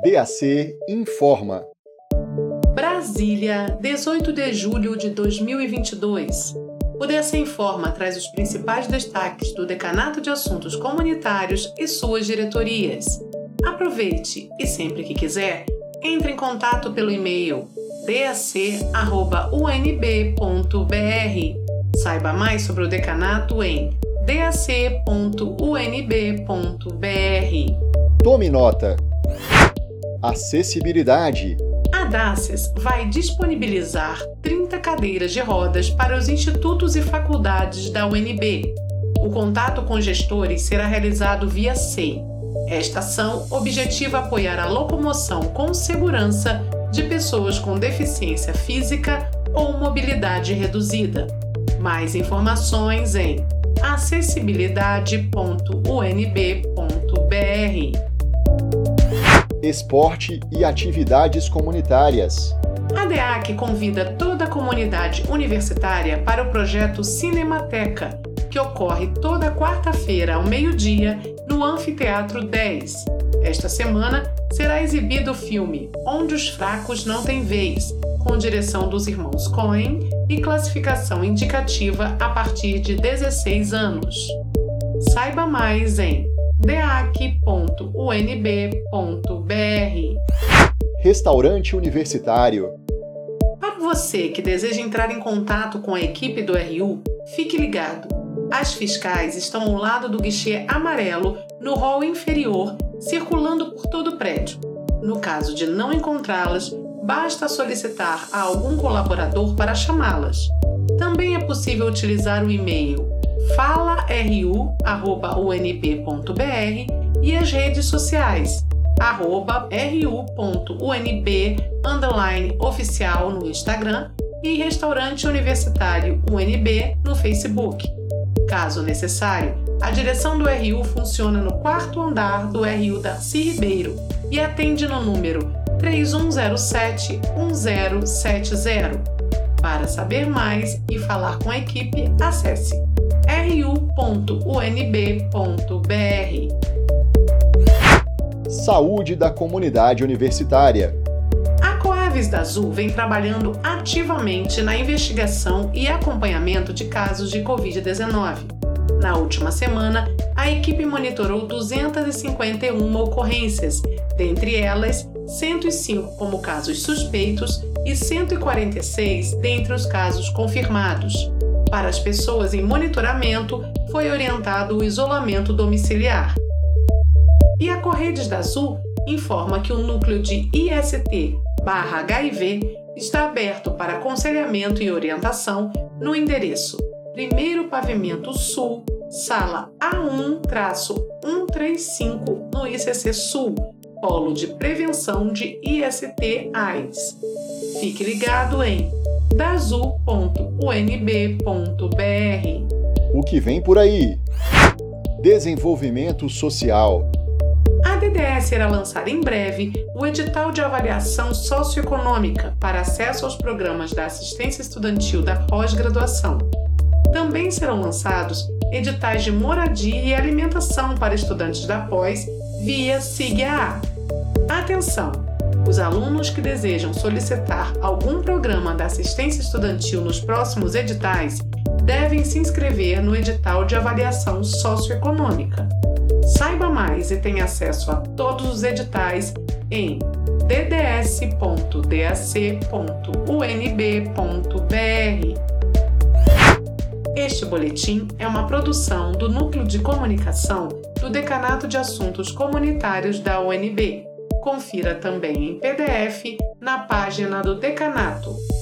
DAC informa. Brasília, 18 de julho de 2022. O DAC Informa traz os principais destaques do Decanato de Assuntos Comunitários e suas diretorias. Aproveite e, sempre que quiser, entre em contato pelo e-mail dac@unb.br. Saiba mais sobre o decanato em dac.unb.br. Tome nota. Acessibilidade. A DACES vai disponibilizar 30 cadeiras de rodas para os institutos e faculdades da UNB. O contato com gestores será realizado via SEI. Esta ação objetiva apoiar a locomoção com segurança de pessoas com deficiência física ou mobilidade reduzida. Mais informações em acessibilidade.unb.br. Esporte e atividades comunitárias. A DEAC convida toda a comunidade universitária para o projeto Cinemateca, que ocorre toda quarta-feira ao meio-dia no Anfiteatro 10. Esta semana será exibido o filme Onde os Fracos Não Têm Vez, com direção dos irmãos Coen e classificação indicativa a partir de 16 anos. Saiba mais em dac.unb.br. Restaurante universitário. Para você que deseja entrar em contato com a equipe do RU, fique ligado. As fiscais estão ao lado do guichê amarelo no hall inferior, circulando por todo o prédio. No caso de não encontrá-las, basta solicitar a algum colaborador para chamá-las. Também é possível utilizar o e-mail falaru@unb.br e as redes sociais @ru.unb_oficial no Instagram e Restaurante Universitário UNB no Facebook. Caso necessário, a direção do RU funciona no 4º andar do RU Darcy Ribeiro e atende no número 3107-1070. Para saber mais e falar com a equipe, acesse ru.unb.br. Saúde da comunidade universitária. A Coaves da Azul vem trabalhando ativamente na investigação e acompanhamento de casos de Covid-19. Na última semana, a equipe monitorou 251 ocorrências, dentre elas 105 como casos suspeitos e 146 dentre os casos confirmados. Para as pessoas em monitoramento, foi orientado o isolamento domiciliar. E a Correios da Azul informa que o núcleo de IST/HIV está aberto para aconselhamento e orientação no endereço 1º Pavimento Sul, Sala A1-135, no ICC Sul, Polo de Prevenção de IST/AIDS. Fique ligado em dazul.unb.br. O que vem por aí? Desenvolvimento social. A DDS irá lançar em breve o edital de avaliação socioeconômica para acesso aos programas da assistência estudantil da pós-graduação. Também serão lançados editais de moradia e alimentação para estudantes da pós via SIG-AA. Atenção! Os alunos que desejam solicitar algum programa da assistência estudantil nos próximos editais devem se inscrever no edital de avaliação socioeconômica. Saiba mais e tenha acesso a todos os editais em dds.dac.unb.br. Este boletim é uma produção do Núcleo de Comunicação do Decanato de Assuntos Comunitários da UNB. Confira também em PDF na página do Decanato